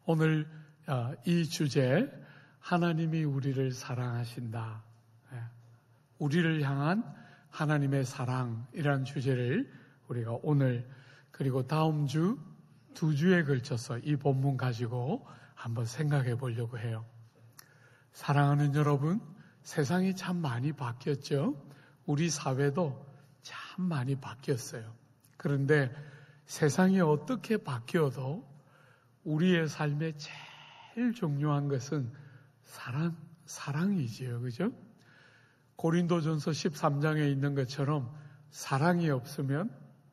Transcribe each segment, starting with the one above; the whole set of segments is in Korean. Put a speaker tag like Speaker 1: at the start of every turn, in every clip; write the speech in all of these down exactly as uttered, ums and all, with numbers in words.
Speaker 1: 오늘 이 주제, 하나님이 우리를 사랑하신다. 우리를 향한 하나님의 사랑이라는 주제를 우리가 오늘 그리고 다음 주 두 주에 걸쳐서 이 본문 가지고 한번 생각해 보려고 해요. 사랑하는 여러분, 세상이 참 많이 바뀌었죠. 우리 사회도 참 많이 바뀌었어요. 그런데 세상이 어떻게 바뀌어도 우리의 삶에 제일 중요한 것은 사랑, 사랑이지요. 그죠? 고린도전서 십삼 장에 있는 것처럼 사랑이 없으면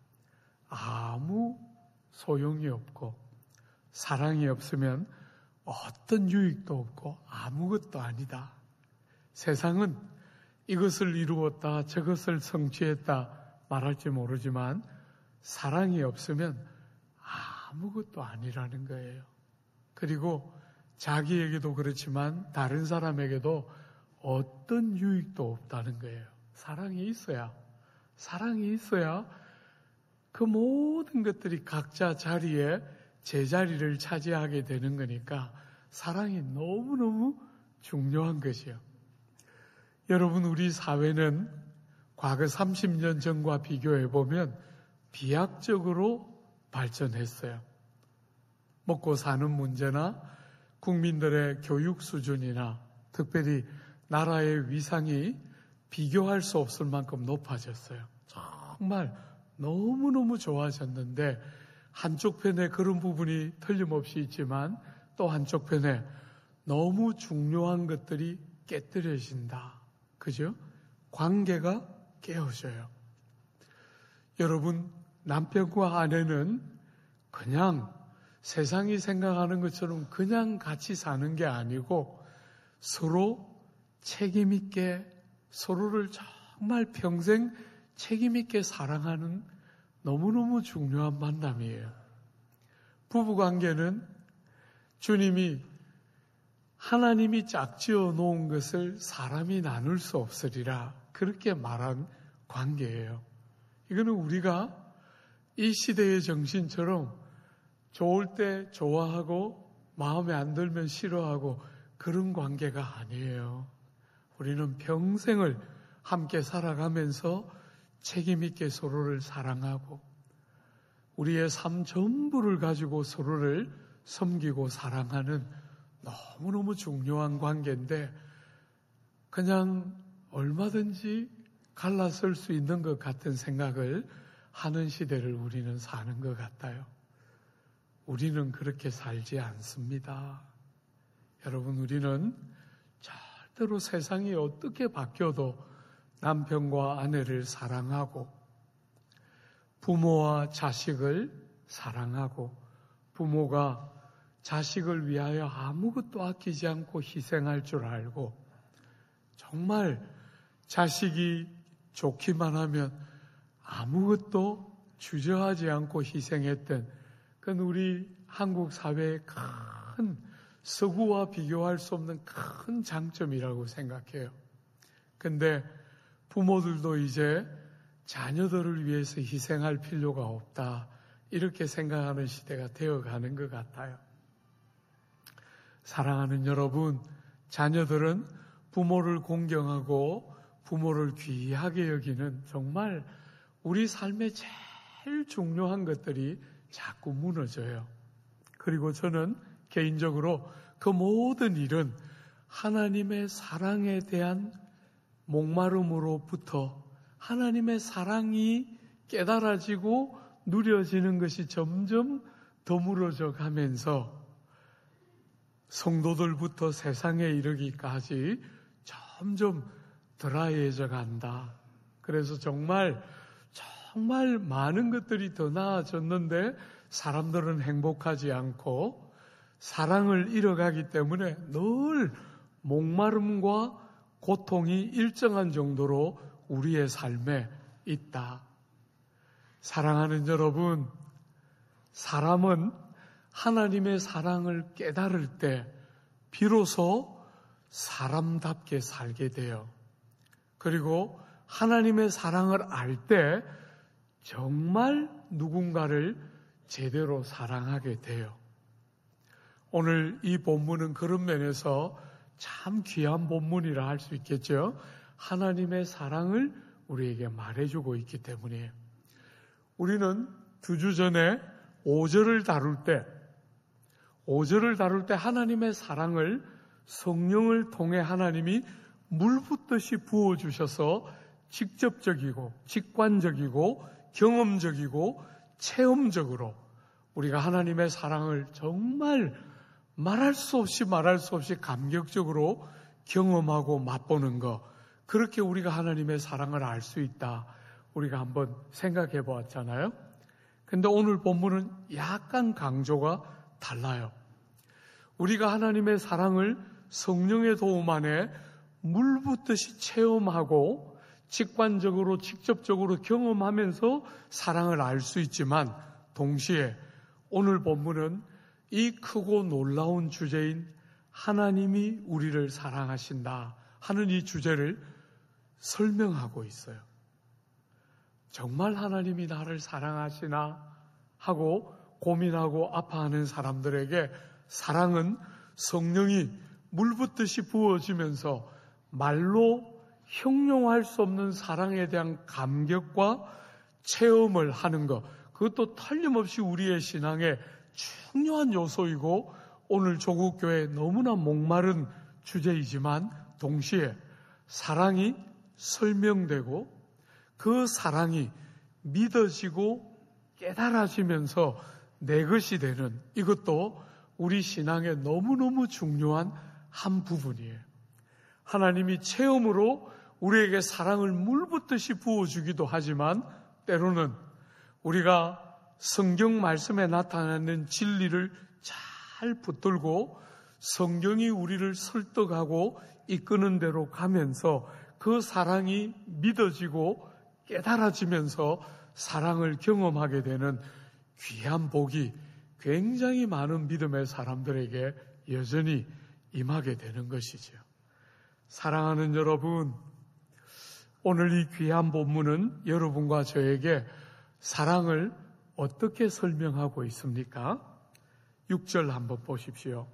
Speaker 1: 아무 소용이 없고, 사랑이 없으면 어떤 유익도 없고 아무것도 아니다. 세상은 이것을 이루었다, 저것을 성취했다 말할지 모르지만 사랑이 없으면 아무것도 아니라는 거예요. 그리고 자기에게도 그렇지만 다른 사람에게도 어떤 유익도 없다는 거예요. 사랑이 있어야, 사랑이 있어야 그 모든 것들이 각자 자리에 제자리를 차지하게 되는 거니까 사랑이 너무너무 중요한 것이요. 여러분, 우리 사회는 과거 삼십 년 전과 비교해 보면 비약적으로 발전했어요. 먹고 사는 문제나 국민들의 교육 수준이나 특별히 나라의 위상이 비교할 수 없을 만큼 높아졌어요. 정말 너무너무 좋아졌는데 한쪽 편에 그런 부분이 틀림없이 있지만 또 한쪽 편에 너무 중요한 것들이 깨뜨려진다. 그죠? 관계가 깨어져요. 여러분, 남편과 아내는 그냥 세상이 생각하는 것처럼 그냥 같이 사는 게 아니고 서로 책임 있게, 서로를 정말 평생 책임 있게 사랑하는 너무너무 중요한 만남이에요. 부부관계는 주님이 하나님이 짝지어 놓은 것을 사람이 나눌 수 없으리라 그렇게 말한 관계예요. 이거는 우리가 이 시대의 정신처럼 좋을 때 좋아하고 마음에 안 들면 싫어하고 그런 관계가 아니에요. 우리는 평생을 함께 살아가면서 책임 있게 서로를 사랑하고 우리의 삶 전부를 가지고 서로를 섬기고 사랑하는 너무너무 중요한 관계인데 그냥 얼마든지 갈라설 수 있는 것 같은 생각을 하는 시대를 우리는 사는 것 같아요. 우리는 그렇게 살지 않습니다. 여러분, 우리는 절대로 세상이 어떻게 바뀌어도 남편과 아내를 사랑하고 부모와 자식을 사랑하고 부모가 자식을 위하여 아무것도 아끼지 않고 희생할 줄 알고 정말 자식이 좋기만 하면 아무것도 주저하지 않고 희생했던 그건 우리 한국 사회의 큰 서구와 비교할 수 없는 큰 장점이라고 생각해요. 근데 부모들도 이제 자녀들을 위해서 희생할 필요가 없다 이렇게 생각하는 시대가 되어가는 것 같아요. 사랑하는 여러분, 자녀들은 부모를 공경하고 부모를 귀하게 여기는 정말 우리 삶의 제일 중요한 것들이 자꾸 무너져요. 그리고 저는 개인적으로 그 모든 일은 하나님의 사랑에 대한 목마름으로부터 하나님의 사랑이 깨달아지고 누려지는 것이 점점 더물어져 가면서 성도들부터 세상에 이르기까지 점점 드라이해져 간다. 그래서 정말 정말 많은 것들이 더 나아졌는데 사람들은 행복하지 않고 사랑을 잃어가기 때문에 늘 목마름과 고통이 일정한 정도로 우리의 삶에 있다. 사랑하는 여러분, 사람은 하나님의 사랑을 깨달을 때 비로소 사람답게 살게 돼요. 그리고 하나님의 사랑을 알 때 정말 누군가를 제대로 사랑하게 돼요. 오늘 이 본문은 그런 면에서 참 귀한 본문이라 할 수 있겠죠. 하나님의 사랑을 우리에게 말해주고 있기 때문이에요. 우리는 두 주 전에 오 절을 다룰 때, 오 절을 다룰 때 하나님의 사랑을 성령을 통해 하나님이 물 붓듯이 부어주셔서 직접적이고 직관적이고 경험적이고 체험적으로 우리가 하나님의 사랑을 정말 말할 수 없이 말할 수 없이 감격적으로 경험하고 맛보는 것, 그렇게 우리가 하나님의 사랑을 알 수 있다. 우리가 한번 생각해 보았잖아요. 근데 오늘 본문은 약간 강조가 달라요. 우리가 하나님의 사랑을 성령의 도움 안에 물 붓듯이 체험하고 직관적으로 직접적으로 경험하면서 사랑을 알 수 있지만, 동시에 오늘 본문은 이 크고 놀라운 주제인 하나님이 우리를 사랑하신다 하는 이 주제를 설명하고 있어요. 정말 하나님이 나를 사랑하시나 하고 고민하고 아파하는 사람들에게 사랑은 성령이 물 붓듯이 부어지면서 말로 형용할 수 없는 사랑에 대한 감격과 체험을 하는 것, 그것도 틀림없이 우리의 신앙의 중요한 요소이고 오늘 조국교회에 너무나 목마른 주제이지만, 동시에 사랑이 설명되고 그 사랑이 믿어지고 깨달아지면서 내 것이 되는, 이것도 우리 신앙의 너무너무 중요한 한 부분이에요. 하나님이 체험으로 우리에게 사랑을 물 붓듯이 부어주기도 하지만, 때로는 우리가 성경 말씀에 나타나는 진리를 잘 붙들고 성경이 우리를 설득하고 이끄는 대로 가면서 그 사랑이 믿어지고 깨달아지면서 사랑을 경험하게 되는 귀한 복이 굉장히 많은 믿음의 사람들에게 여전히 임하게 되는 것이죠. 사랑하는 여러분, 오늘 이 귀한 본문은 여러분과 저에게 사랑을 어떻게 설명하고 있습니까? 육 절 한번 보십시오.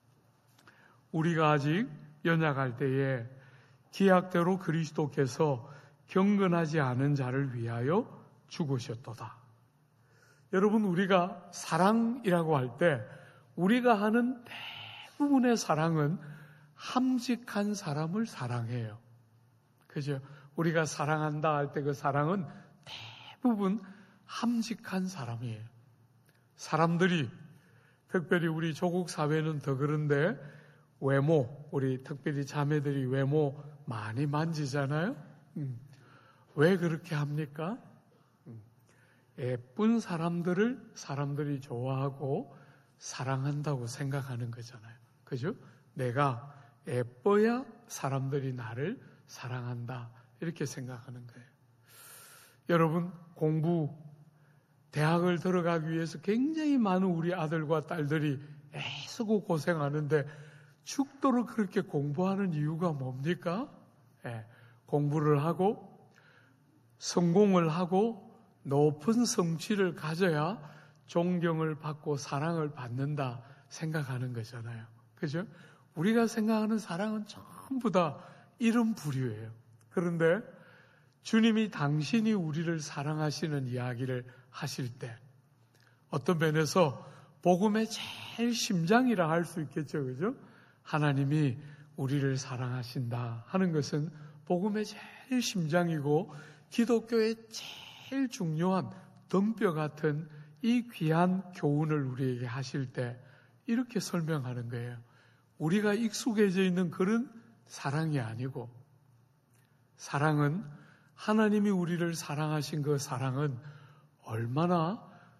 Speaker 1: 우리가 아직 연약할 때에 기약대로 그리스도께서 경건하지 않은 자를 위하여 죽으셨도다. 여러분, 우리가 사랑이라고 할 때 우리가 하는 대부분의 사랑은 함직한 사람을 사랑해요. 그죠? 우리가 사랑한다 할 때 그 사랑은 대부분 함직한 사람이에요. 사람들이, 특별히 우리 조국 사회는 더 그런데, 외모, 우리 특별히 자매들이 외모 많이 만지잖아요. 음. 왜 그렇게 합니까? 음. 예쁜 사람들을 사람들이 좋아하고 사랑한다고 생각하는 거잖아요. 그죠? 내가 예뻐야 사람들이 나를 사랑한다, 이렇게 생각하는 거예요. 여러분, 공부, 대학을 들어가기 위해서 굉장히 많은 우리 아들과 딸들이 애쓰고 고생하는데 죽도록 그렇게 공부하는 이유가 뭡니까? 예, 공부를 하고 성공을 하고 높은 성취를 가져야 존경을 받고 사랑을 받는다 생각하는 거잖아요. 그죠? 우리가 생각하는 사랑은 전부 다 이런 부류예요. 그런데 주님이 당신이 우리를 사랑하시는 이야기를 하실 때 어떤 면에서 복음의 제일 심장이라 할 수 있겠죠. 그죠? 하나님이 우리를 사랑하신다 하는 것은 복음의 제일 심장이고 기독교의 제일 중요한 덤뼈 같은 이 귀한 교훈을 우리에게 하실 때 이렇게 설명하는 거예요. 우리가 익숙해져 있는 그런 사랑이 아니고, 사랑은 하나님이 우리를 사랑하신 그 사랑은 얼마나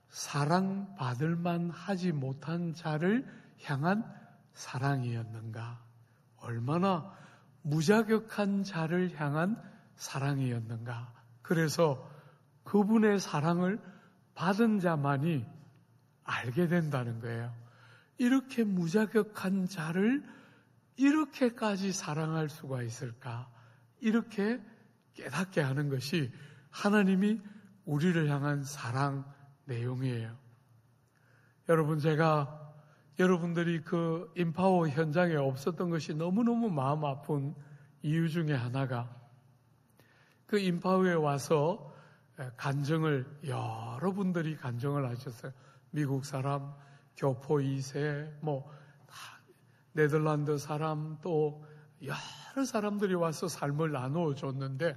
Speaker 1: 사랑받을 만하지 못한 자를 향한 사랑이었는가, 얼마나 무자격한 자를 향한 사랑이었는가. 그래서 그분의 사랑을 받은 자만이 알게 된다는 거예요. 이렇게 무자격한 자를 이렇게까지 사랑할 수가 있을까? 이렇게 깨닫게 하는 것이 하나님이 우리를 향한 사랑 내용이에요. 여러분, 제가 여러분들이 그 인파워 현장에 없었던 것이 너무너무 마음 아픈 이유 중에 하나가 그 인파워에 와서 간증을 여러분들이 간증을 하셨어요. 미국 사람, 교포 이 세, 뭐 네덜란드 사람 또 여러 사람들이 와서 삶을 나누어 줬는데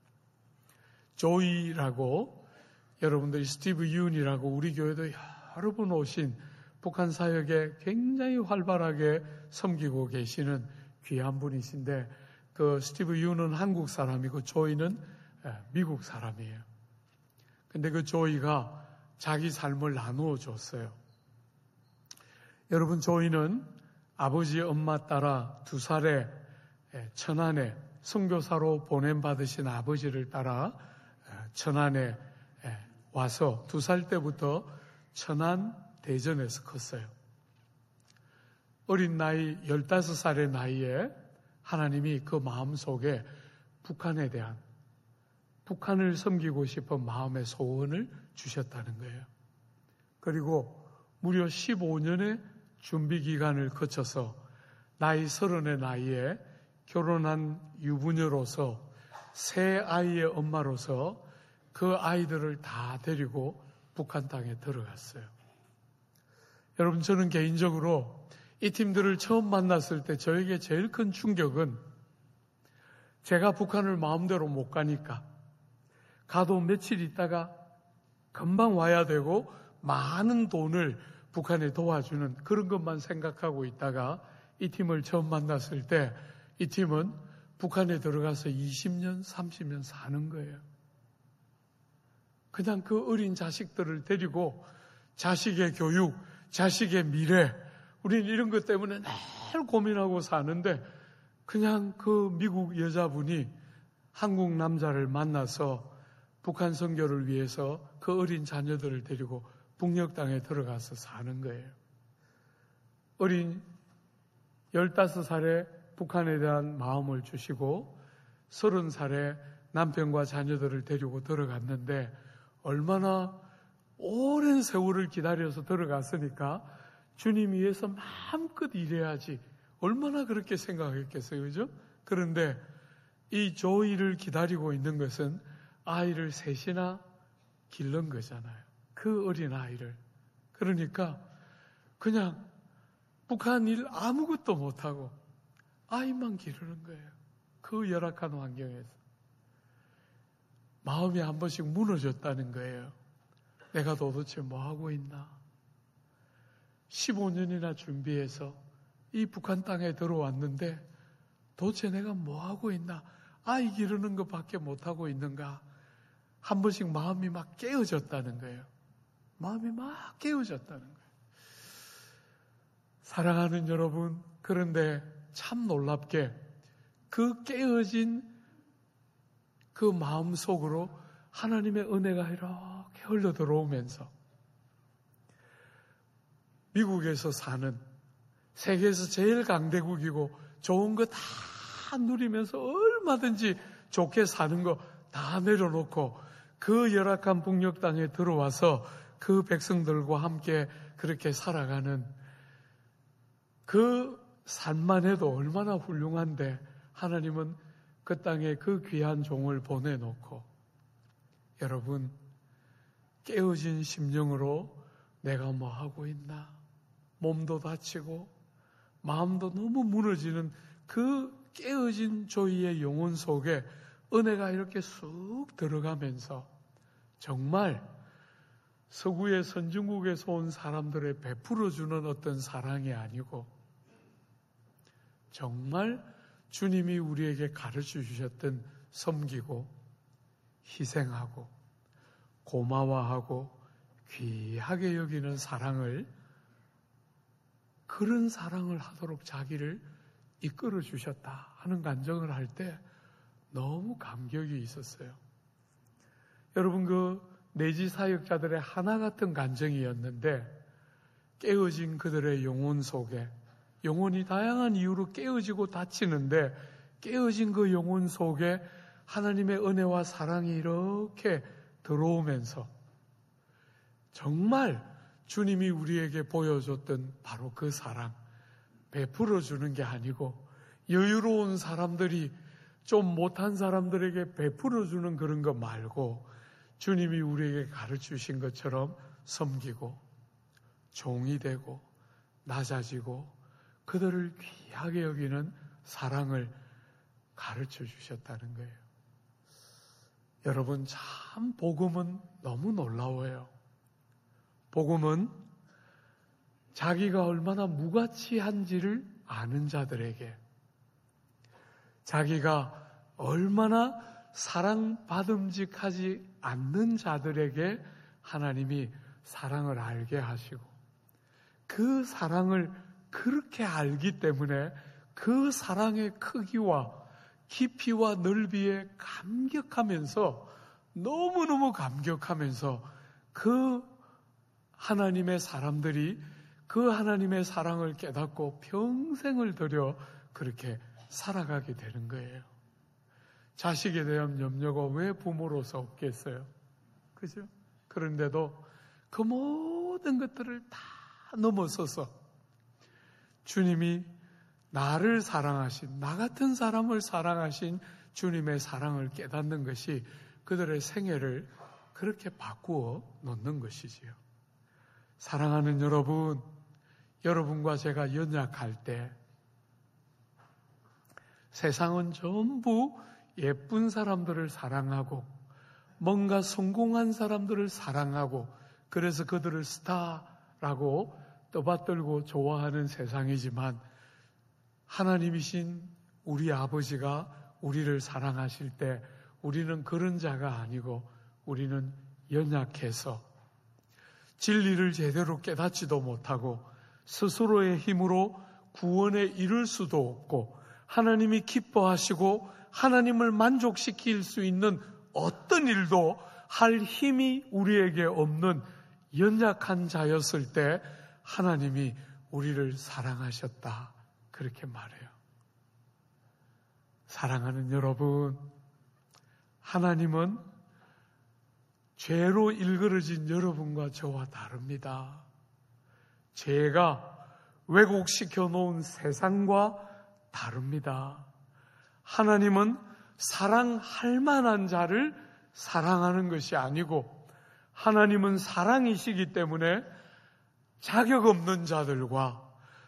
Speaker 1: 조이라고 여러분들이 스티브 윤이라고 우리 교회도 여러 분 오신 북한 사역에 굉장히 활발하게 섬기고 계시는 귀한 분이신데 그 스티브 윤은 한국 사람이고 조이는 미국 사람이에요. 근데 그 조이가 자기 삶을 나누어 줬어요. 여러분, 조이는 아버지 엄마 따라 두 살에 천안에 선교사로 보냄받으신 아버지를 따라 천안에 와서 두 살 때부터 천안 대전에서 컸어요. 어린 나이 열다섯 살의 나이에 하나님이 그 마음속에 북한에 대한 북한을 섬기고 싶은 마음의 소원을 주셨다는 거예요. 그리고 무려 십오 년의 준비 기간을 거쳐서 나이 서른의 나이에 결혼한 유부녀로서 세 아이의 엄마로서 그 아이들을 다 데리고 북한 땅에 들어갔어요. 여러분, 저는 개인적으로 이 팀들을 처음 만났을 때 저에게 제일 큰 충격은 제가 북한을 마음대로 못 가니까 가도 며칠 있다가 금방 와야 되고 많은 돈을 북한에 도와주는 그런 것만 생각하고 있다가 이 팀을 처음 만났을 때 이 팀은 북한에 들어가서 이십 년, 삼십 년 사는 거예요. 그냥 그 어린 자식들을 데리고 자식의 교육, 자식의 미래, 우리는 이런 것 때문에 늘 고민하고 사는데 그냥 그 미국 여자분이 한국 남자를 만나서 북한 선교를 위해서 그 어린 자녀들을 데리고 북녘 땅에 들어가서 사는 거예요. 어린 열다섯 살에 북한에 대한 마음을 주시고 서른 살에 남편과 자녀들을 데리고 들어갔는데 얼마나 오랜 세월을 기다려서 들어갔으니까 주님 위해서 마음껏 일해야지 얼마나 그렇게 생각했겠어요. 그죠? 그런데 이 조이를 기다리고 있는 것은 아이를 셋이나 기른 거잖아요. 그 어린 아이를. 그러니까 그냥 북한 일 아무것도 못하고 아이만 기르는 거예요. 그 열악한 환경에서. 마음이 한 번씩 무너졌다는 거예요. 내가 도대체 뭐 하고 있나? 십오 년이나 준비해서 이 북한 땅에 들어왔는데 도대체 내가 뭐 하고 있나? 아이 기르는 것밖에 못 하고 있는가? 한 번씩 마음이 막 깨어졌다는 거예요. 마음이 막 깨어졌다는 거예요. 사랑하는 여러분, 그런데 참 놀랍게 그 깨어진 그 마음 속으로 하나님의 은혜가 이렇게 흘러 들어오면서 미국에서 사는 세계에서 제일 강대국이고 좋은 거 다 누리면서 얼마든지 좋게 사는 거 다 내려놓고 그 열악한 북녘 땅에 들어와서 그 백성들과 함께 그렇게 살아가는 그 삶만 해도 얼마나 훌륭한데 하나님은 그 땅에 그 귀한 종을 보내놓고 여러분 깨어진 심령으로 내가 뭐 하고 있나? 몸도 다치고 마음도 너무 무너지는 그 깨어진 조이의 영혼 속에 은혜가 이렇게 쑥 들어가면서 정말 서구의 선진국에서 온 사람들의 베풀어주는 어떤 사랑이 아니고 정말 주님이 우리에게 가르쳐 주셨던 섬기고 희생하고 고마워하고 귀하게 여기는 사랑을 그런 사랑을 하도록 자기를 이끌어 주셨다 하는 간증을 할 때 너무 감격이 있었어요. 여러분 그 내지 사역자들의 하나 같은 간증이었는데 깨어진 그들의 영혼 속에 영혼이 다양한 이유로 깨어지고 다치는데 깨어진 그 영혼 속에 하나님의 은혜와 사랑이 이렇게 들어오면서 정말 주님이 우리에게 보여줬던 바로 그 사랑, 베풀어 주는 게 아니고 여유로운 사람들이 좀 못한 사람들에게 베풀어 주는 그런 거 말고 주님이 우리에게 가르치신 것처럼 섬기고 종이 되고 낮아지고 그들을 귀하게 여기는 사랑을 가르쳐 주셨다는 거예요. 여러분, 참 복음은 너무 놀라워요. 복음은 자기가 얼마나 무가치한지를 아는 자들에게, 자기가 얼마나 사랑받음직하지 않는 자들에게 하나님이 사랑을 알게 하시고, 그 사랑을 그렇게 알기 때문에 그 사랑의 크기와 깊이와 넓이에 감격하면서, 너무너무 감격하면서 그 하나님의 사람들이 그 하나님의 사랑을 깨닫고 평생을 들여 그렇게 살아가게 되는 거예요. 자식에 대한 염려가 왜 부모로서 없겠어요? 그죠? 그런데도 그 모든 것들을 다 넘어서서 주님이 나를 사랑하신, 나 같은 사람을 사랑하신 주님의 사랑을 깨닫는 것이 그들의 생애를 그렇게 바꾸어 놓는 것이지요. 사랑하는 여러분, 여러분과 제가 연약할 때 세상은 전부 예쁜 사람들을 사랑하고 뭔가 성공한 사람들을 사랑하고 그래서 그들을 스타라고 떠받들고 좋아하는 세상이지만 하나님이신 우리 아버지가 우리를 사랑하실 때 우리는 그런 자가 아니고 우리는 연약해서 진리를 제대로 깨닫지도 못하고 스스로의 힘으로 구원에 이를 수도 없고 하나님이 기뻐하시고 하나님을 만족시킬 수 있는 어떤 일도 할 힘이 우리에게 없는 연약한 자였을 때 하나님이 우리를 사랑하셨다, 그렇게 말해요. 사랑하는 여러분, 하나님은 죄로 일그러진 여러분과 저와 다릅니다. 죄가 왜곡시켜 놓은 세상과 다릅니다. 하나님은 사랑할 만한 자를 사랑하는 것이 아니고 하나님은 사랑이시기 때문에 자격 없는 자들과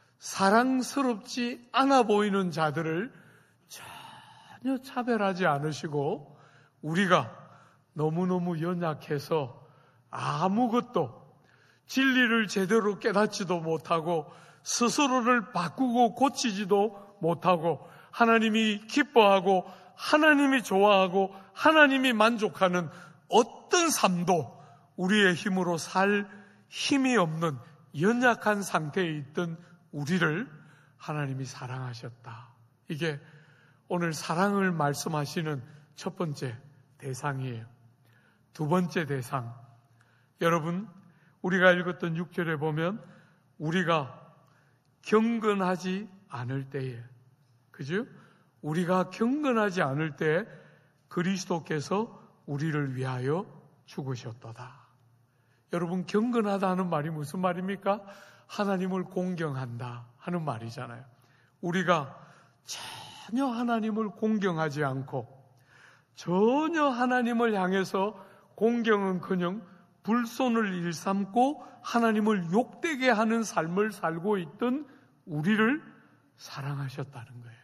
Speaker 1: 사랑스럽지 않아 보이는 자들을 전혀 차별하지 않으시고 우리가 너무너무 연약해서 아무것도 진리를 제대로 깨닫지도 못하고 스스로를 바꾸고 고치지도 못하고 하나님이 기뻐하고 하나님이 좋아하고 하나님이 만족하는 어떤 삶도 우리의 힘으로 살 힘이 없는 연약한 상태에 있던 우리를 하나님이 사랑하셨다. 이게 오늘 사랑을 말씀하시는 첫 번째 대상이에요. 두 번째 대상, 여러분, 우리가 읽었던 육 절에 보면 우리가 경건하지 않을 때에, 그죠? 우리가 경건하지 않을 때 그리스도께서 우리를 위하여 죽으셨도다. 여러분, 경건하다는 말이 무슨 말입니까? 하나님을 공경한다 하는 말이잖아요. 우리가 전혀 하나님을 공경하지 않고 전혀 하나님을 향해서 공경은커녕 불손을 일삼고 하나님을 욕되게 하는 삶을 살고 있던 우리를 사랑하셨다는 거예요.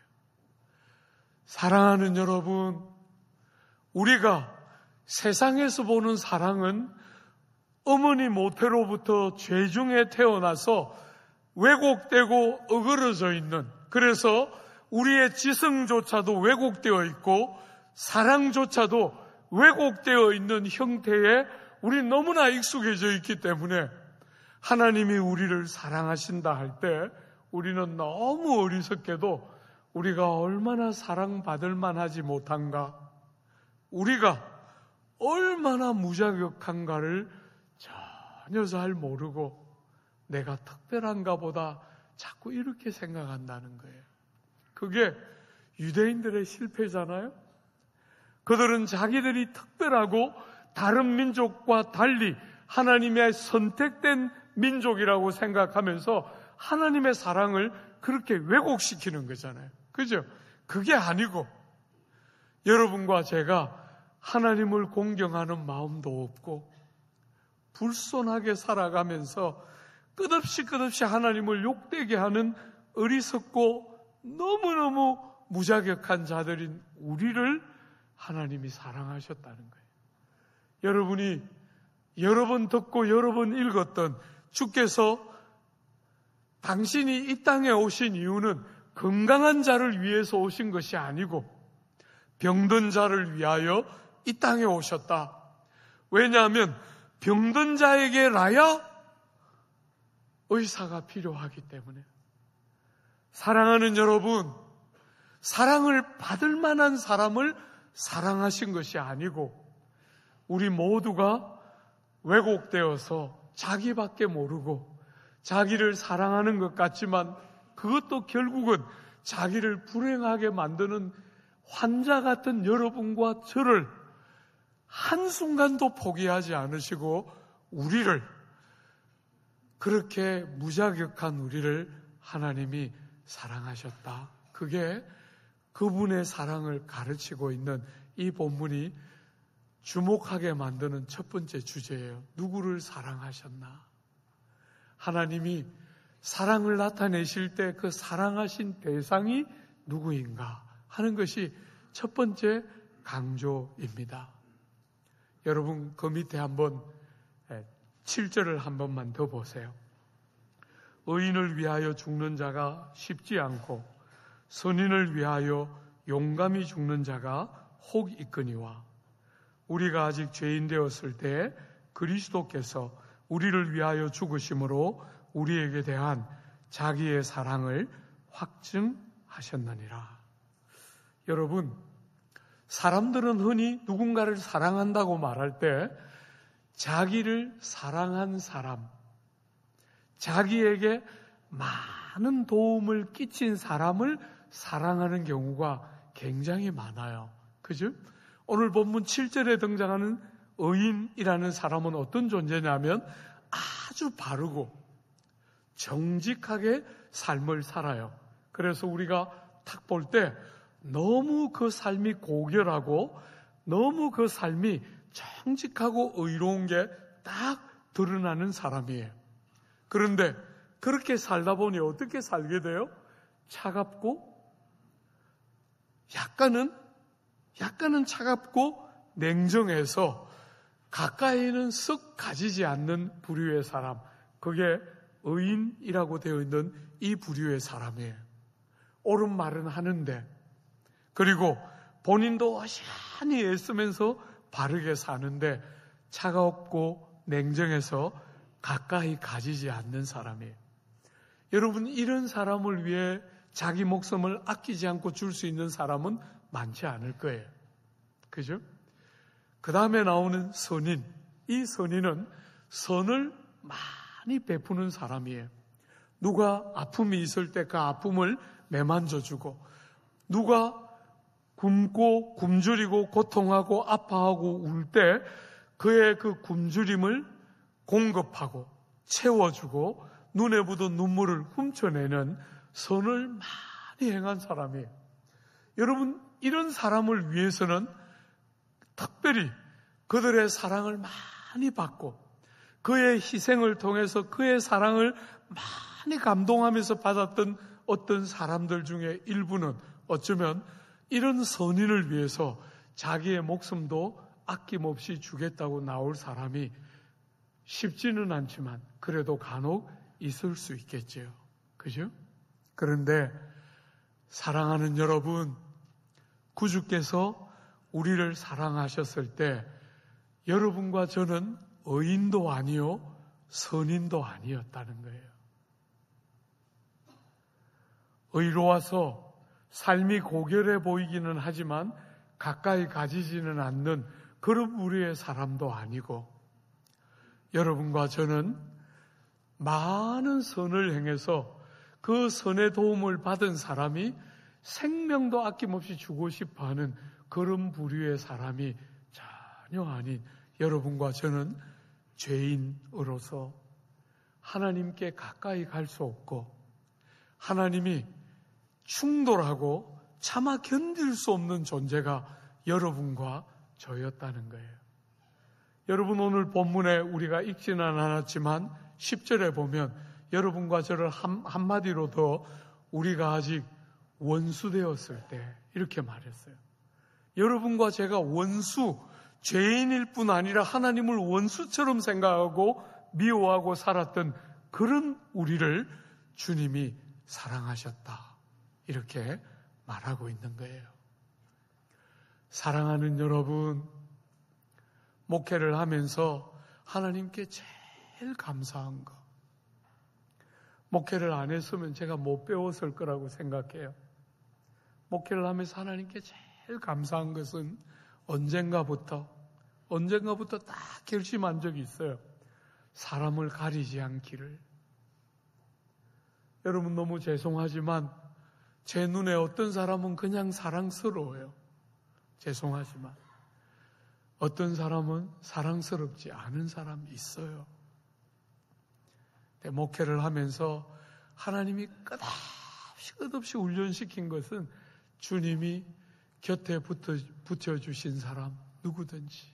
Speaker 1: 사랑하는 여러분, 우리가 세상에서 보는 사랑은 어머니 모태로부터 죄 중에 태어나서 왜곡되고 어그러져 있는, 그래서 우리의 지성조차도 왜곡되어 있고 사랑조차도 왜곡되어 있는 형태에 우리 너무나 익숙해져 있기 때문에 하나님이 우리를 사랑하신다 할 때 우리는 너무 어리석게도 우리가 얼마나 사랑받을 만하지 못한가, 우리가 얼마나 무자격한가를 전혀 잘 모르고 내가 특별한가 보다 자꾸 이렇게 생각한다는 거예요. 그게 유대인들의 실패잖아요. 그들은 자기들이 특별하고 다른 민족과 달리 하나님의 선택된 민족이라고 생각하면서 하나님의 사랑을 그렇게 왜곡시키는 거잖아요. 그죠? 그게 아니고 여러분과 제가 하나님을 공경하는 마음도 없고 불손하게 살아가면서 끝없이 끝없이 하나님을 욕되게 하는 어리석고 너무너무 무자격한 자들인 우리를 하나님이 사랑하셨다는 거예요. 여러분이 여러 번 듣고 여러 번 읽었던 주께서 당신이 이 땅에 오신 이유는 건강한 자를 위해서 오신 것이 아니고 병든 자를 위하여 이 땅에 오셨다. 왜냐하면 병든 자에게라야 의사가 필요하기 때문에. 사랑하는 여러분, 사랑을 받을 만한 사람을 사랑하신 것이 아니고 우리 모두가 왜곡되어서 자기밖에 모르고 자기를 사랑하는 것 같지만 그것도 결국은 자기를 불행하게 만드는 환자 같은 여러분과 저를 한순간도 포기하지 않으시고 우리를, 그렇게 무자격한 우리를 하나님이 사랑하셨다. 그게 그분의 사랑을 가르치고 있는 이 본문이 주목하게 만드는 첫 번째 주제예요. 누구를 사랑하셨나? 하나님이 사랑을 나타내실 때 그 사랑하신 대상이 누구인가 하는 것이 첫 번째 강조입니다. 여러분 그 밑에 한번 칠 절을 한 번만 더 보세요. 의인을 위하여 죽는 자가 쉽지 않고 선인을 위하여 용감히 죽는 자가 혹 있거니와 우리가 아직 죄인 되었을 때 그리스도께서 우리를 위하여 죽으심으로 우리에게 대한 자기의 사랑을 확증하셨느니라. 여러분, 사람들은 흔히 누군가를 사랑한다고 말할 때 자기를 사랑한 사람, 자기에게 많은 도움을 끼친 사람을 사랑하는 경우가 굉장히 많아요. 그죠? 오늘 본문 칠 절에 등장하는 의인이라는 사람은 어떤 존재냐면 아주 바르고 정직하게 삶을 살아요. 그래서 우리가 딱 볼 때 너무 그 삶이 고결하고 너무 그 삶이 정직하고 의로운 게 딱 드러나는 사람이에요. 그런데 그렇게 살다 보니 어떻게 살게 돼요? 차갑고 약간은 약간은 차갑고 냉정해서 가까이는 쓱 가지지 않는 부류의 사람, 그게 의인이라고 되어 있는 이 부류의 사람이에요. 옳은 말은 하는데, 그리고 본인도 어시하니 애쓰면서 바르게 사는데 차갑고 냉정해서 가까이 가지지 않는 사람이에요. 여러분, 이런 사람을 위해 자기 목숨을 아끼지 않고 줄 수 있는 사람은 많지 않을 거예요. 그죠? 그 다음에 나오는 선인. 이 선인은 선을 많이 베푸는 사람이에요. 누가 아픔이 있을 때 그 아픔을 매만져주고, 누가 굶고 굶주리고 고통하고 아파하고 울 때 그의 그 굶주림을 공급하고 채워주고 눈에 묻은 눈물을 훔쳐내는 선을 많이 행한 사람이에요. 여러분, 이런 사람을 위해서는 특별히 그들의 사랑을 많이 받고 그의 희생을 통해서 그의 사랑을 많이 감동하면서 받았던 어떤 사람들 중에 일부는 어쩌면 이런 선인을 위해서 자기의 목숨도 아낌없이 주겠다고 나올 사람이 쉽지는 않지만 그래도 간혹 있을 수 있겠죠. 그죠? 그런데 사랑하는 여러분, 구주께서 우리를 사랑하셨을 때 여러분과 저는 의인도 아니요 선인도 아니었다는 거예요. 의로워서 삶이 고결해 보이기는 하지만 가까이 가지지는 않는 그런 우리의 사람도 아니고, 여러분과 저는 많은 선을 행해서 그 선의 도움을 받은 사람이 생명도 아낌없이 주고 싶어하는 그런 부류의 사람이 전혀 아닌 여러분과 저는 죄인으로서 하나님께 가까이 갈 수 없고 하나님이 충돌하고 차마 견딜 수 없는 존재가 여러분과 저였다는 거예요. 여러분, 오늘 본문에 우리가 읽지는 않았지만 십 절에 보면 여러분과 저를 한, 한마디로 더 우리가 아직 원수 되었을 때 이렇게 말했어요. 여러분과 제가 원수, 죄인일 뿐 아니라 하나님을 원수처럼 생각하고 미워하고 살았던 그런 우리를 주님이 사랑하셨다. 이렇게 말하고 있는 거예요. 사랑하는 여러분, 목회를 하면서 하나님께 제일 감사한 거, 목회를 안 했으면 제가 못 배웠을 거라고 생각해요. 목회를 하면서 하나님께 제일 감사한 것은 언젠가부터 언젠가부터 딱 결심한 적이 있어요. 사람을 가리지 않기를. 여러분, 너무 죄송하지만 제 눈에 어떤 사람은 그냥 사랑스러워요. 죄송하지만 어떤 사람은 사랑스럽지 않은 사람이 있어요. 목회를 하면서 하나님이 끝없이 끝없이 훈련시킨 것은 주님이 곁에 붙어, 붙여주신 사람 누구든지,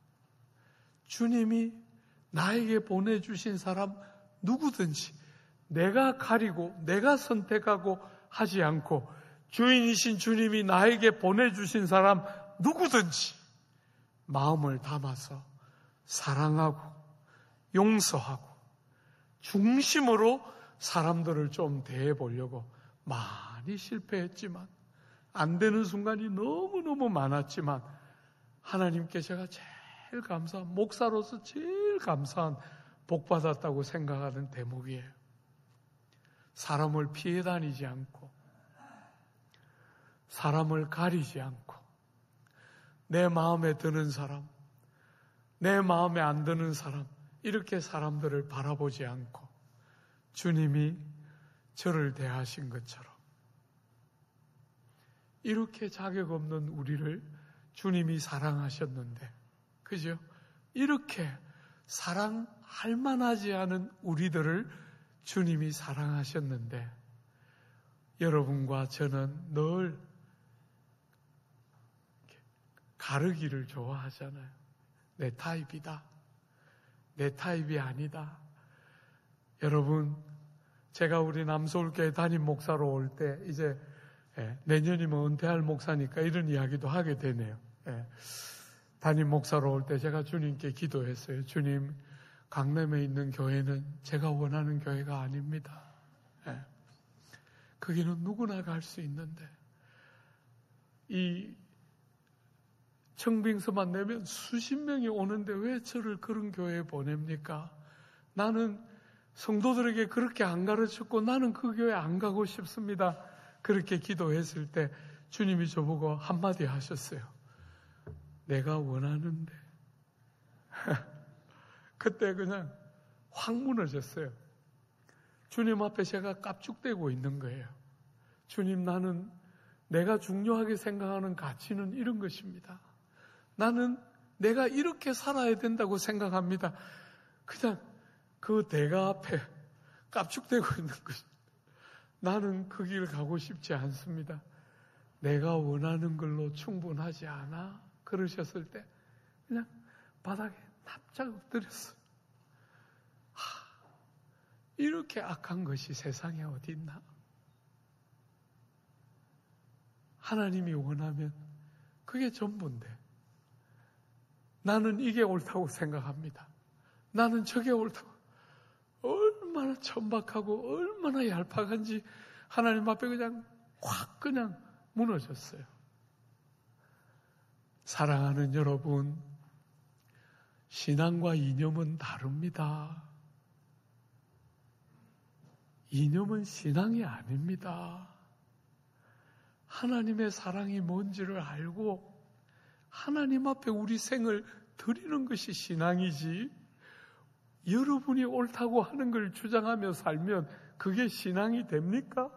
Speaker 1: 주님이 나에게 보내주신 사람 누구든지, 내가 가리고 내가 선택하고 하지 않고 주인이신 주님이 나에게 보내주신 사람 누구든지 마음을 담아서 사랑하고 용서하고 중심으로 사람들을 좀 대해보려고 많이 실패했지만, 안 되는 순간이 너무너무 많았지만 하나님께 제가 제일 감사한, 목사로서 제일 감사한 복받았다고 생각하는 대목이에요. 사람을 피해 다니지 않고 사람을 가리지 않고 내 마음에 드는 사람, 내 마음에 안 드는 사람, 이렇게 사람들을 바라보지 않고 주님이 저를 대하신 것처럼 이렇게 자격 없는 우리를 주님이 사랑하셨는데, 그죠? 이렇게 사랑할 만하지 않은 우리들을 주님이 사랑하셨는데, 여러분과 저는 늘 가르기를 좋아하잖아요. 내 타입이다. 내 타입이 아니다. 여러분, 제가 우리 남서울교회 담임 목사로 올 때 이제 내년이면 은퇴할 목사니까 이런 이야기도 하게 되네요. 담임 목사로 올 때 제가 주님께 기도했어요. 주님, 강남에 있는 교회는 제가 원하는 교회가 아닙니다. 거기는 누구나 갈 수 있는데 이 청빙서만 내면 수십 명이 오는데 왜 저를 그런 교회에 보냅니까? 나는 성도들에게 그렇게 안 가르쳤고 나는 그 교회 안 가고 싶습니다. 그렇게 기도했을 때 주님이 저보고 한마디 하셨어요. 내가 원하는데. 그때 그냥 확 무너졌어요. 주님 앞에 제가 깝죽대고 있는 거예요. 주님, 나는 내가 중요하게 생각하는 가치는 이런 것입니다. 나는 내가 이렇게 살아야 된다고 생각합니다. 그냥 그 대가 앞에 깝죽대고 있는 것입니다. 나는 그 길 가고 싶지 않습니다. 내가 원하는 걸로 충분하지 않아? 그러셨을 때 그냥 바닥에 납작 엎드렸어요. 하, 이렇게 악한 것이 세상에 어디 있나? 하나님이 원하면 그게 전부인데 나는 이게 옳다고 생각합니다. 나는 저게 옳다고. 얼마나 천박하고 얼마나 얄팍한지 하나님 앞에 그냥 확 그냥 무너졌어요. 사랑하는 여러분, 신앙과 이념은 다릅니다. 이념은 신앙이 아닙니다. 하나님의 사랑이 뭔지를 알고 하나님 앞에 우리 생을 드리는 것이 신앙이지, 여러분이 옳다고 하는 걸 주장하며 살면 그게 신앙이 됩니까?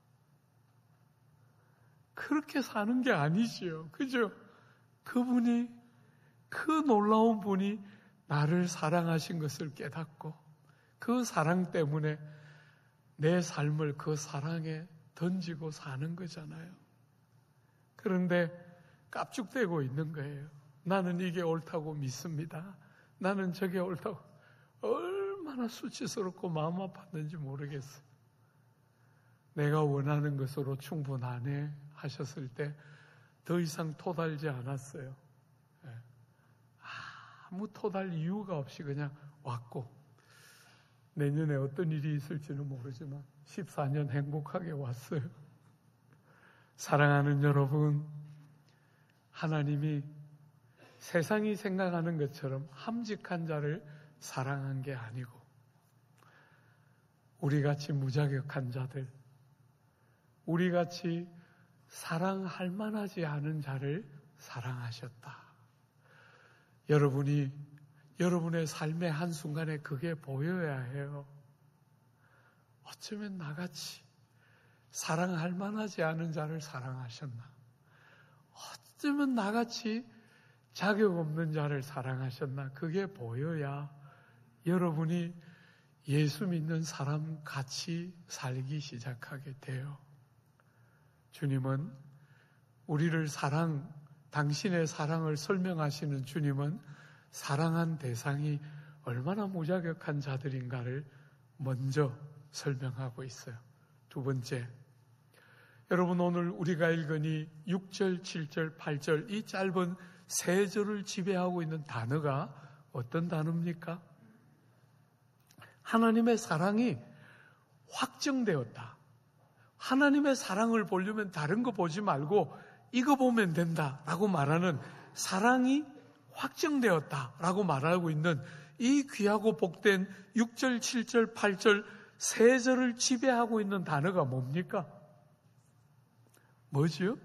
Speaker 1: 그렇게 사는 게 아니지요. 그죠? 그분이, 그 놀라운 분이 나를 사랑하신 것을 깨닫고 그 사랑 때문에 내 삶을 그 사랑에 던지고 사는 거잖아요. 그런데 깝죽대고 있는 거예요. 나는 이게 옳다고 믿습니다. 나는 저게 옳다고. 얼마나 수치스럽고 마음 아팠는지 모르겠어요. 내가 원하는 것으로 충분하네 하셨을 때 더 이상 토달지 않았어요. 아무 토달 이유가 없이 그냥 왔고, 내년에 어떤 일이 있을지는 모르지만 십사 년 행복하게 왔어요. 사랑하는 여러분, 하나님이 세상이 생각하는 것처럼 함직한 자를 사랑한 게 아니고 우리같이 무자격한 자들, 우리같이 사랑할 만하지 않은 자를 사랑하셨다. 여러분이 여러분의 삶의 한순간에 그게 보여야 해요. 어쩌면 나같이 사랑할 만하지 않은 자를 사랑하셨나? 어쩌면 나같이 자격 없는 자를 사랑하셨나? 그게 보여야 여러분이 예수 믿는 사람 같이 살기 시작하게 돼요. 주님은 우리를 사랑, 당신의 사랑을 설명하시는 주님은 사랑한 대상이 얼마나 무자격한 자들인가를 먼저 설명하고 있어요. 두 번째, 여러분 오늘 우리가 읽은 이 육 절, 칠 절, 팔 절 이 짧은 세 절을 지배하고 있는 단어가 어떤 단어입니까? 하나님의 사랑이 확정되었다. 하나님의 사랑을 보려면 다른 거 보지 말고 이거 보면 된다라고 말하는 사랑이 확정되었다라고 말하고 있는 이 귀하고 복된 육 절, 칠 절, 팔 절 세 절을 지배하고 있는 단어가 뭡니까? 뭐지요?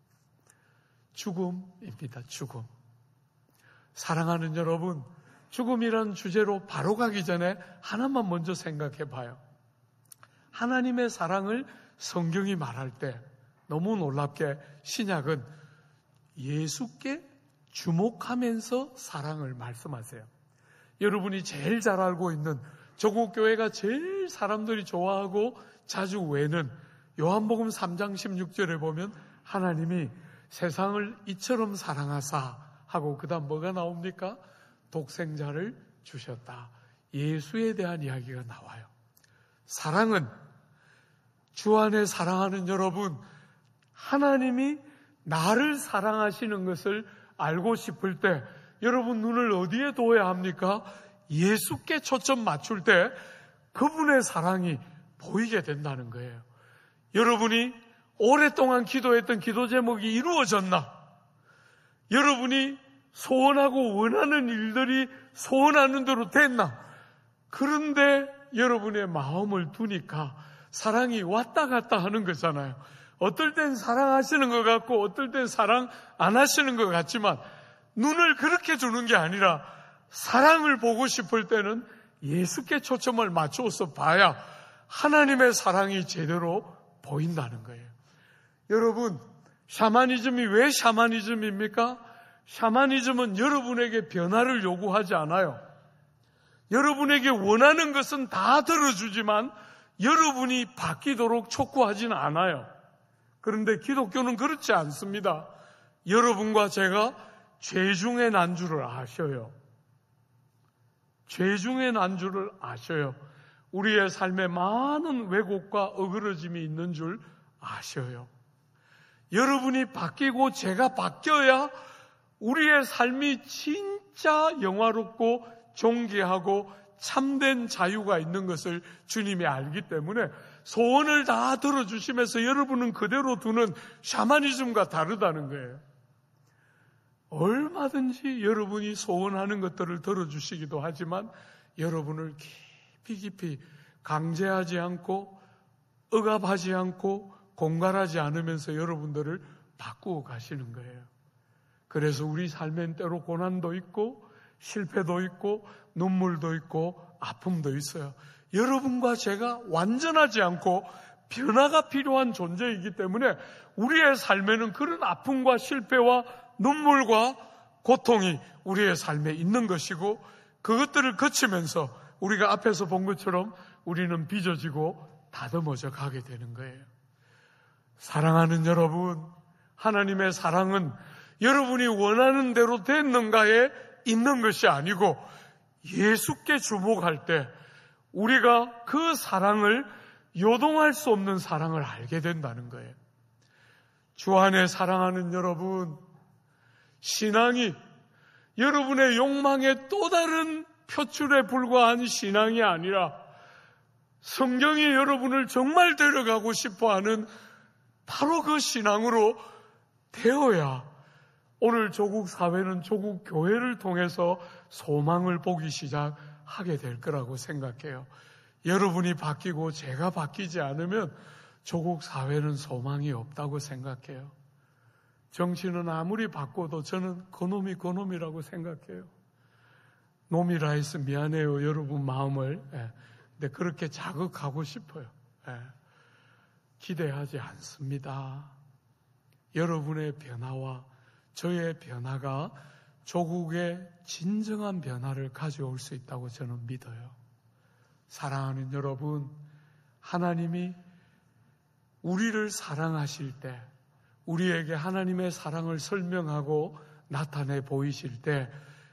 Speaker 1: 죽음입니다. 죽음. 사랑하는 여러분, 죽음이라는 주제로 바로 가기 전에 하나만 먼저 생각해 봐요. 하나님의 사랑을 성경이 말할 때 너무 놀랍게 신약은 예수께 주목하면서 사랑을 말씀하세요. 여러분이 제일 잘 알고 있는 조국 교회가 제일 사람들이 좋아하고 자주 외는 요한복음 삼 장 십육 절에 보면 하나님이 세상을 이처럼 사랑하사 하고 그 다음 뭐가 나옵니까? 독생자를 주셨다. 예수에 대한 이야기가 나와요. 사랑은 주 안에 사랑하는 여러분, 하나님이 나를 사랑하시는 것을 알고 싶을 때 여러분 눈을 어디에 둬야 합니까? 예수께 초점 맞출 때 그분의 사랑이 보이게 된다는 거예요. 여러분이 오랫동안 기도했던 기도 제목이 이루어졌나? 여러분이 소원하고 원하는 일들이 소원하는 대로 됐나? 그런데 여러분의 마음을 두니까 사랑이 왔다 갔다 하는 거잖아요. 어떨 땐 사랑하시는 것 같고 어떨 땐 사랑 안 하시는 것 같지만 눈을 그렇게 두는 게 아니라 사랑을 보고 싶을 때는 예수께 초점을 맞춰서 봐야 하나님의 사랑이 제대로 보인다는 거예요. 여러분, 샤머니즘이 왜 샤머니즘입니까? 샤머니즘은 여러분에게 변화를 요구하지 않아요. 여러분에게 원하는 것은 다 들어주지만 여러분이 바뀌도록 촉구하지는 않아요. 그런데 기독교는 그렇지 않습니다. 여러분과 제가 죄 중에 난 줄을 아셔요. 죄 중에 난 줄을 아셔요. 우리의 삶에 많은 왜곡과 어그러짐이 있는 줄 아셔요. 여러분이 바뀌고 제가 바뀌어야 우리의 삶이 진짜 영화롭고 존귀하고 참된 자유가 있는 것을 주님이 알기 때문에 소원을 다 들어주시면서 여러분은 그대로 두는 샤머니즘과 다르다는 거예요. 얼마든지 여러분이 소원하는 것들을 들어주시기도 하지만 여러분을 깊이 깊이 강제하지 않고 억압하지 않고 공갈하지 않으면서 여러분들을 바꾸어 가시는 거예요. 그래서 우리 삶엔 때로 고난도 있고 실패도 있고 눈물도 있고 아픔도 있어요. 여러분과 제가 완전하지 않고 변화가 필요한 존재이기 때문에 우리의 삶에는 그런 아픔과 실패와 눈물과 고통이 우리의 삶에 있는 것이고 그것들을 거치면서 우리가 앞에서 본 것처럼 우리는 빚어지고 다듬어져 가게 되는 거예요. 사랑하는 여러분, 하나님의 사랑은 여러분이 원하는 대로 됐는가에 있는 것이 아니고 예수께 주목할 때 우리가 그 사랑을 요동할 수 없는 사랑을 알게 된다는 거예요. 주 안에 사랑하는 여러분, 신앙이 여러분의 욕망의 또 다른 표출에 불과한 신앙이 아니라 성경이 여러분을 정말 데려가고 싶어하는 바로 그 신앙으로 되어야 오늘 조국 사회는 조국 교회를 통해서 소망을 보기 시작하게 될 거라고 생각해요. 여러분이 바뀌고 제가 바뀌지 않으면 조국 사회는 소망이 없다고 생각해요. 정치는 아무리 바꿔도 저는 그놈이 그놈이라고 생각해요. 놈이라 해서 미안해요, 여러분 마음을. 예. 근데 그렇게 자극하고 싶어요. 예. 기대하지 않습니다. 여러분의 변화와 저의 변화가 조국의 진정한 변화를 가져올 수 있다고 저는 믿어요. 사랑하는 여러분, 하나님이 우리를 사랑하실 때, 우리에게 하나님의 사랑을 설명하고 나타내 보이실 때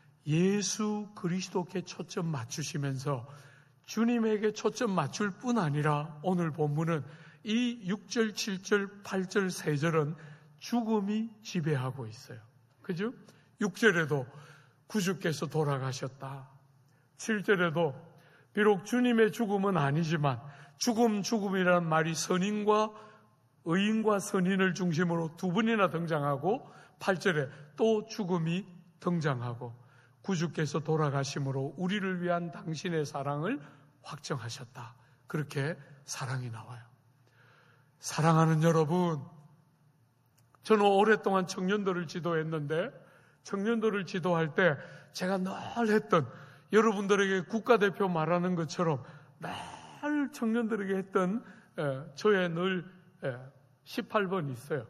Speaker 1: 예수 그리스도께 초점 맞추시면서 주님에게 초점 맞출 뿐 아니라 오늘 본문은 이 육 절, 칠 절, 팔 절, 세 절은 죽음이 지배하고 있어요. 그죠? 육 절에도 구주께서 돌아가셨다. 칠 절에도 비록 주님의 죽음은 아니지만 죽음, 죽음이라는 말이 선인과 의인과 선인을 중심으로 두 번이나 등장하고 팔 절에 또 죽음이 등장하고 구주께서 돌아가심으로 우리를 위한 당신의 사랑을 확정하셨다. 그렇게 사랑이 나와요. 사랑하는 여러분, 저는 오랫동안 청년들을 지도했는데 청년들을 지도할 때 제가 늘 했던, 여러분들에게 국가대표 말하는 것처럼 늘 청년들에게 했던 저의 늘 십팔 번이 있어요.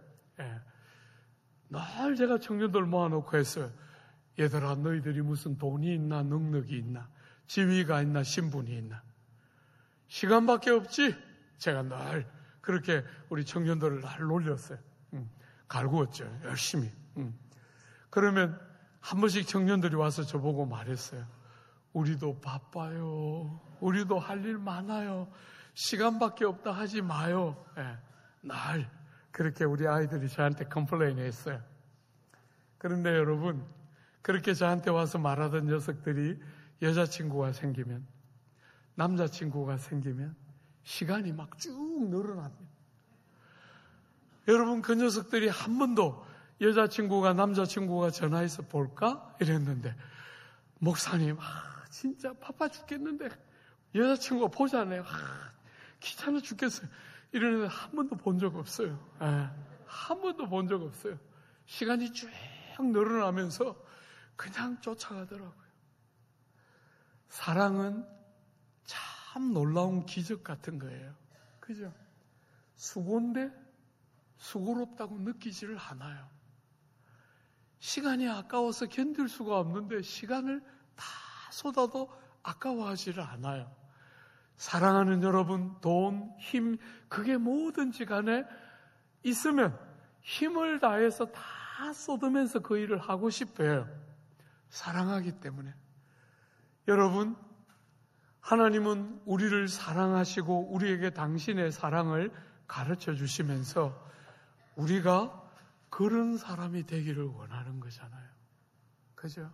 Speaker 1: 늘 제가 청년들 모아놓고 했어요. 얘들아, 너희들이 무슨 돈이 있나 능력이 있나 지위가 있나 신분이 있나 시간밖에 없지? 제가 늘 그렇게 우리 청년들을 늘 놀렸어요. 응. 갈구었죠. 열심히. 응. 그러면 한 번씩 청년들이 와서 저보고 말했어요. 우리도 바빠요. 우리도 할 일 많아요. 시간밖에 없다 하지 마요. 예. 날 그렇게 우리 아이들이 저한테 컴플레인 했어요. 그런데 여러분, 그렇게 저한테 와서 말하던 녀석들이 여자친구가 생기면, 남자친구가 생기면 시간이 막 쭉 늘어납니다. 여러분, 그 녀석들이 한 번도 여자친구가 남자친구가 전화해서 볼까? 이랬는데 목사님, 아, 진짜 바빠 죽겠는데 여자친구가 보자네요. 아, 귀찮아 죽겠어요. 이러는데 한 번도 본 적 없어요. 예, 한 번도 본 적 없어요. 시간이 쭉 늘어나면서 그냥 쫓아가더라고요. 사랑은 참 놀라운 기적 같은 거예요. 그죠? 수고인데 수고롭다고 느끼지를 않아요. 시간이 아까워서 견딜 수가 없는데 시간을 다 쏟아도 아까워하지를 않아요. 사랑하는 여러분, 돈, 힘, 그게 뭐든지 간에 있으면 힘을 다해서 다 쏟으면서 그 일을 하고 싶어요. 사랑하기 때문에. 여러분, 하나님은 우리를 사랑하시고 우리에게 당신의 사랑을 가르쳐 주시면서 우리가 그런 사람이 되기를 원하는 거잖아요. 그죠?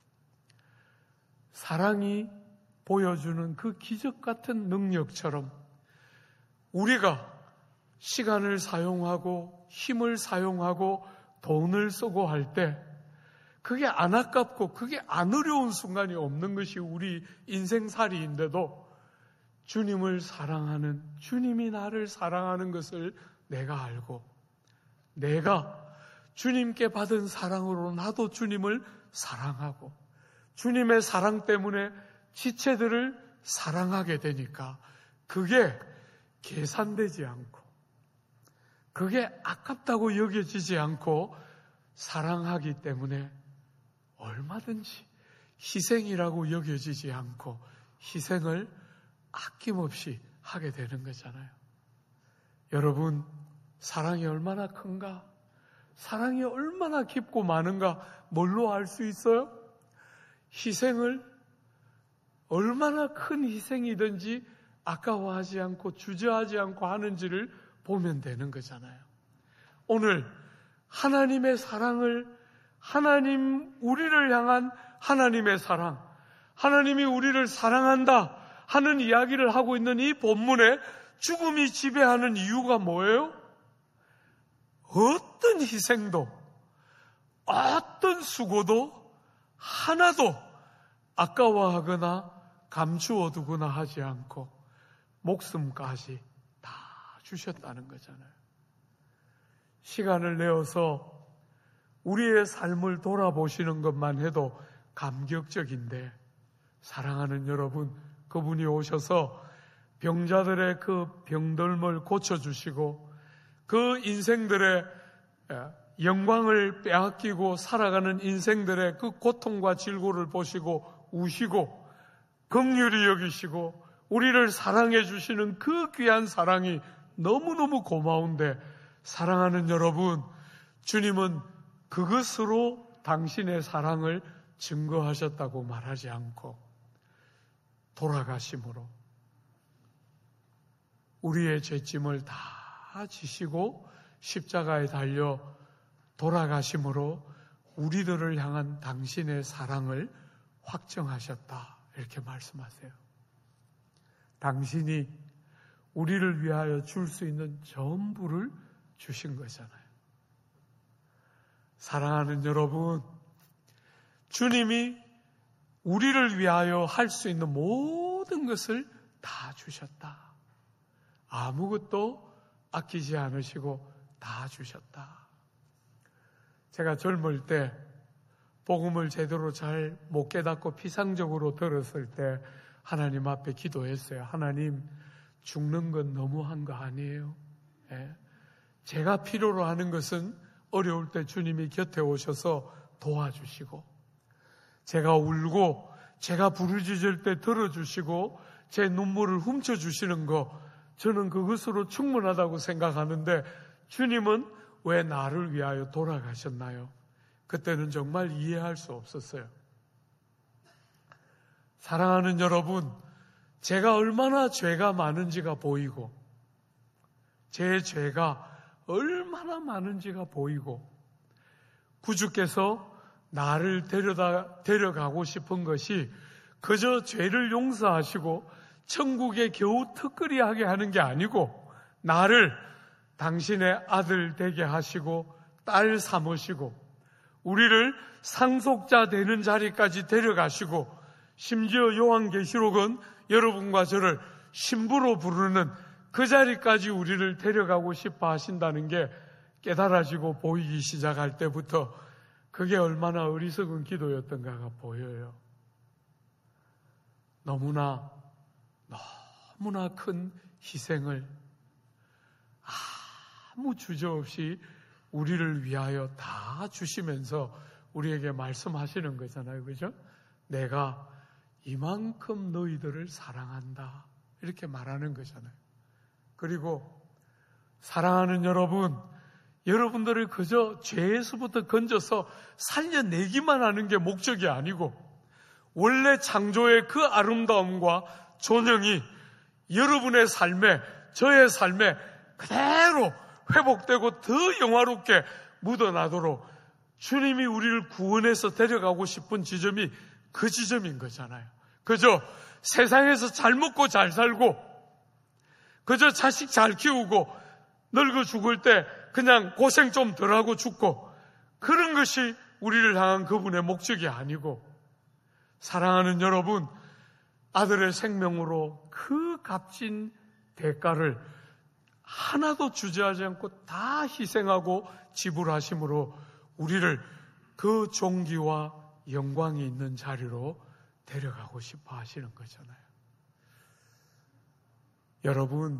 Speaker 1: 사랑이 보여주는 그 기적 같은 능력처럼 우리가 시간을 사용하고 힘을 사용하고 돈을 쓰고 할 때 그게 안 아깝고 그게 안 어려운 순간이 없는 것이 우리 인생살이인데도 주님을 사랑하는, 주님이 나를 사랑하는 것을 내가 알고 내가 주님께 받은 사랑으로 나도 주님을 사랑하고 주님의 사랑 때문에 지체들을 사랑하게 되니까 그게 계산되지 않고 그게 아깝다고 여겨지지 않고 사랑하기 때문에 얼마든지 희생이라고 여겨지지 않고 희생을 아낌없이 하게 되는 거잖아요. 여러분, 사랑이 얼마나 큰가? 사랑이 얼마나 깊고 많은가? 뭘로 알 수 있어요? 희생을 얼마나 큰 희생이든지 아까워하지 않고 주저하지 않고 하는지를 보면 되는 거잖아요. 오늘 하나님의 사랑을, 하나님, 우리를 향한 하나님의 사랑, 하나님이 우리를 사랑한다 하는 이야기를 하고 있는 이 본문에 죽음이 지배하는 이유가 뭐예요? 어떤 희생도, 어떤 수고도 하나도 아까워하거나 감추어두거나 하지 않고 목숨까지 다 주셨다는 거잖아요. 시간을 내어서 우리의 삶을 돌아보시는 것만 해도 감격적인데, 사랑하는 여러분, 그분이 오셔서 병자들의 그 병들음을 고쳐주시고 그 인생들의 영광을 빼앗기고 살아가는 인생들의 그 고통과 질고를 보시고 우시고 긍휼히 여기시고 우리를 사랑해 주시는 그 귀한 사랑이 너무너무 고마운데, 사랑하는 여러분, 주님은 그것으로 당신의 사랑을 증거하셨다고 말하지 않고 돌아가심으로 우리의 죄짐을 다 지시고 십자가에 달려 돌아가심으로 우리들을 향한 당신의 사랑을 확정하셨다, 이렇게 말씀하세요. 당신이 우리를 위하여 줄 수 있는 전부를 주신 거잖아요. 사랑하는 여러분, 주님이 우리를 위하여 할 수 있는 모든 것을 다 주셨다. 아무것도 아끼지 않으시고 다 주셨다. 제가 젊을 때 복음을 제대로 잘 못 깨닫고 피상적으로 들었을 때 하나님 앞에 기도했어요. 하나님, 죽는 건 너무한 거 아니에요? 예? 제가 필요로 하는 것은 어려울 때 주님이 곁에 오셔서 도와주시고, 제가 울고 제가 부르짖을 때 들어주시고 제 눈물을 훔쳐주시는 거, 저는 그것으로 충분하다고 생각하는데 주님은 왜 나를 위하여 돌아가셨나요? 그때는 정말 이해할 수 없었어요. 사랑하는 여러분, 제가 얼마나 죄가 많은지가 보이고 제 죄가 얼마나 많은지가 보이고 구주께서 나를 데려다, 데려가고 싶은 것이 그저 죄를 용서하시고 천국에 겨우 특거리하게 하는 게 아니고 나를 당신의 아들 되게 하시고 딸 삼으시고 우리를 상속자 되는 자리까지 데려가시고, 심지어 요한계시록은 여러분과 저를 신부로 부르는 그 자리까지 우리를 데려가고 싶어 하신다는 게 깨달아지고 보이기 시작할 때부터 그게 얼마나 어리석은 기도였던가가 보여요. 너무나 너무나 큰 희생을 아무 주저없이 우리를 위하여 다 주시면서 우리에게 말씀하시는 거잖아요. 그죠? 내가 이만큼 너희들을 사랑한다, 이렇게 말하는 거잖아요. 그리고 사랑하는 여러분, 여러분들을 그저 죄에서부터 건져서 살려내기만 하는 게 목적이 아니고 원래 창조의 그 아름다움과 존영이 여러분의 삶에, 저의 삶에 그대로 회복되고 더 영화롭게 묻어나도록 주님이 우리를 구원해서 데려가고 싶은 지점이 그 지점인 거잖아요. 그저 세상에서 잘 먹고 잘 살고 그저 자식 잘 키우고 늙어 죽을 때 그냥 고생 좀 덜하고 죽고, 그런 것이 우리를 향한 그분의 목적이 아니고, 사랑하는 여러분, 아들의 생명으로 그 값진 대가를 하나도 주저하지 않고 다 희생하고 지불하심으로 우리를 그 존귀와 영광이 있는 자리로 데려가고 싶어 하시는 거잖아요. 여러분,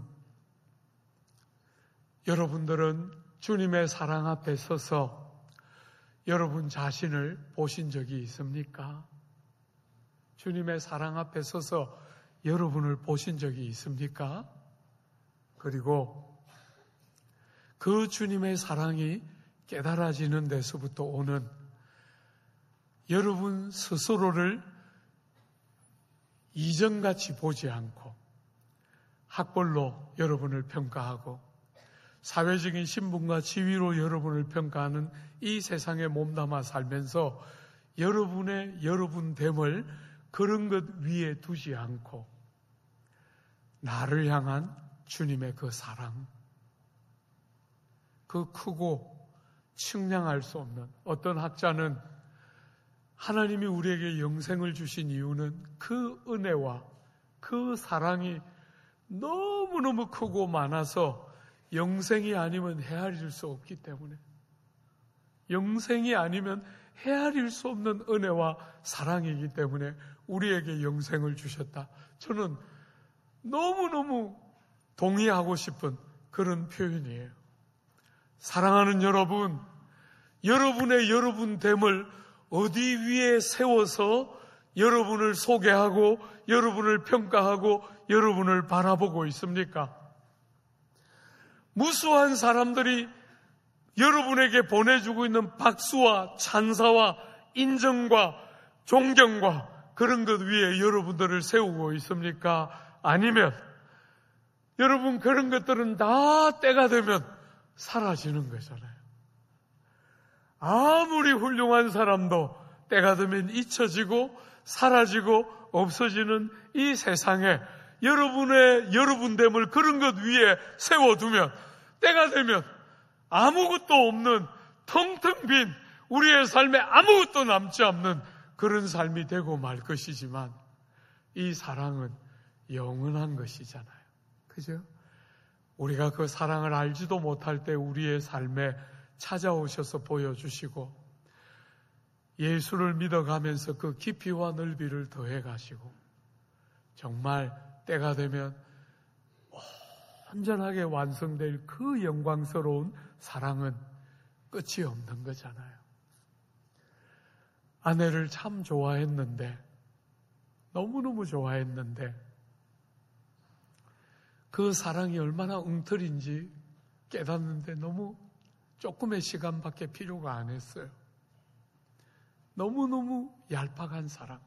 Speaker 1: 여러분들은 주님의 사랑 앞에 서서 여러분 자신을 보신 적이 있습니까? 주님의 사랑 앞에 서서 여러분을 보신 적이 있습니까? 그리고 그 주님의 사랑이 깨달아지는 데서부터 오는 여러분 스스로를 이전같이 보지 않고 학벌로 여러분을 평가하고 사회적인 신분과 지위로 여러분을 평가하는 이 세상에 몸담아 살면서 여러분의 여러분됨을 그런 것 위에 두지 않고 나를 향한 주님의 그 사랑, 그 크고 측량할 수 없는, 어떤 학자는 하나님이 우리에게 영생을 주신 이유는 그 은혜와 그 사랑이 너무너무 크고 많아서 영생이 아니면 헤아릴 수 없기 때문에, 영생이 아니면 헤아릴 수 없는 은혜와 사랑이기 때문에 우리에게 영생을 주셨다. 저는 너무너무 동의하고 싶은 그런 표현이에요. 사랑하는 여러분, 여러분의 여러분됨을 어디 위에 세워서 여러분을 소개하고 여러분을 평가하고 여러분을 바라보고 있습니까? 무수한 사람들이 여러분에게 보내주고 있는 박수와 찬사와 인정과 존경과 그런 것 위에 여러분들을 세우고 있습니까? 아니면 여러분 그런 것들은 다 때가 되면 사라지는 거잖아요. 아무리 훌륭한 사람도 때가 되면 잊혀지고 사라지고 없어지는 이 세상에 여러분의 여러분됨을 그런 것 위에 세워두면 때가 되면 아무것도 없는 텅텅 빈 우리의 삶에 아무것도 남지 않는 그런 삶이 되고 말 것이지만 이 사랑은 영원한 것이잖아요. 그죠? 우리가 그 사랑을 알지도 못할 때 우리의 삶에 찾아오셔서 보여주시고 예수를 믿어가면서 그 깊이와 넓이를 더해 가시고 정말 때가 되면 온전하게 완성될 그 영광스러운 사랑은 끝이 없는 거잖아요. 아내를 참 좋아했는데, 너무너무 좋아했는데 그 사랑이 얼마나 엉터리인지 깨닫는데 너무 조금의 시간밖에 필요가 안 했어요. 너무너무 얄팍한 사랑.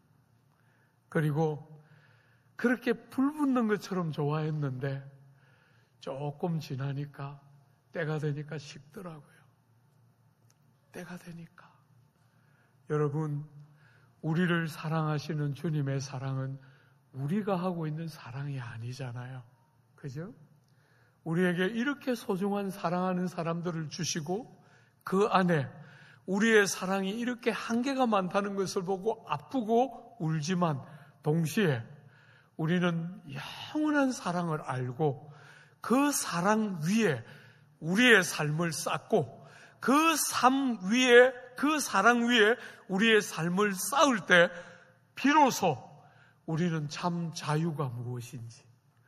Speaker 1: 그리고 그렇게 불붙는 것처럼 좋아했는데 조금 지나니까 때가 되니까 식더라고요. 때가 되니까. 여러분, 우리를 사랑하시는 주님의 사랑은 우리가 하고 있는 사랑이 아니잖아요. 그죠? 우리에게 이렇게 소중한 사랑하는 사람들을 주시고 그 안에 우리의 사랑이 이렇게 한계가 많다는 것을 보고 아프고 울지만 동시에 우리는 영원한 사랑을 알고 그 사랑 위에 우리의 삶을 쌓고 그 삶 위에 그 사랑 위에 우리의 삶을 쌓을 때 비로소 우리는 참 자유가 무엇인지,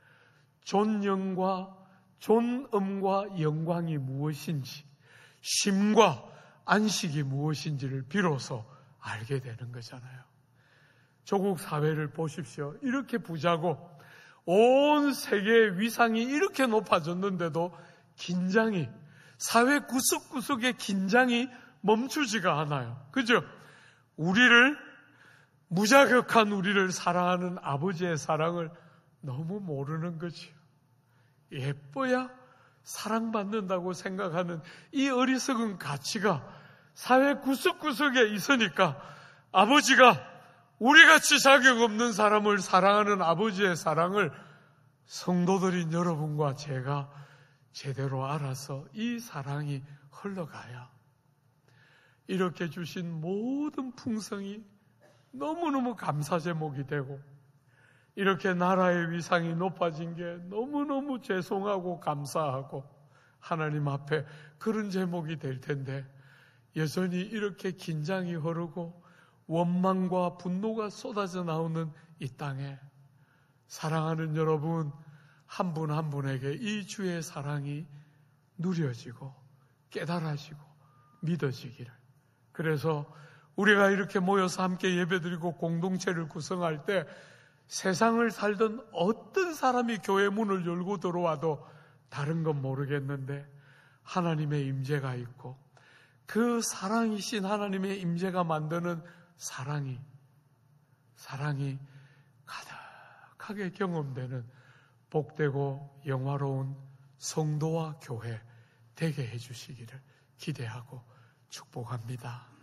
Speaker 1: 존영과 존엄과 영광이 무엇인지, 쉼과 안식이 무엇인지를 비로소 알게 되는 거잖아요. 조국 사회를 보십시오. 이렇게 부자고 온 세계의 위상이 이렇게 높아졌는데도 긴장이, 사회 구석구석의 긴장이 멈추지가 않아요. 그죠? 우리를, 무자격한 우리를 사랑하는 아버지의 사랑을 너무 모르는 거지요. 예뻐야 사랑받는다고 생각하는 이 어리석은 가치가 사회 구석구석에 있으니까 아버지가 우리같이 자격 없는 사람을 사랑하는 아버지의 사랑을 성도들인 여러분과 제가 제대로 알아서 이 사랑이 흘러가야 이렇게 주신 모든 풍성이 너무너무 감사 제목이 되고 이렇게 나라의 위상이 높아진 게 너무너무 죄송하고 감사하고 하나님 앞에 그런 제목이 될 텐데 여전히 이렇게 긴장이 흐르고 원망과 분노가 쏟아져 나오는 이 땅에 사랑하는 여러분 한 분 한 분에게 이 주의 사랑이 누려지고 깨달아지고 믿어지기를. 그래서 우리가 이렇게 모여서 함께 예배드리고 공동체를 구성할 때 세상을 살던 어떤 사람이 교회 문을 열고 들어와도 다른 건 모르겠는데 하나님의 임재가 있고 그 사랑이신 하나님의 임재가 만드는 사랑이 사랑이 가득하게 경험되는 복되고 영화로운 성도와 교회 되게 해주시기를 기대하고 축복합니다.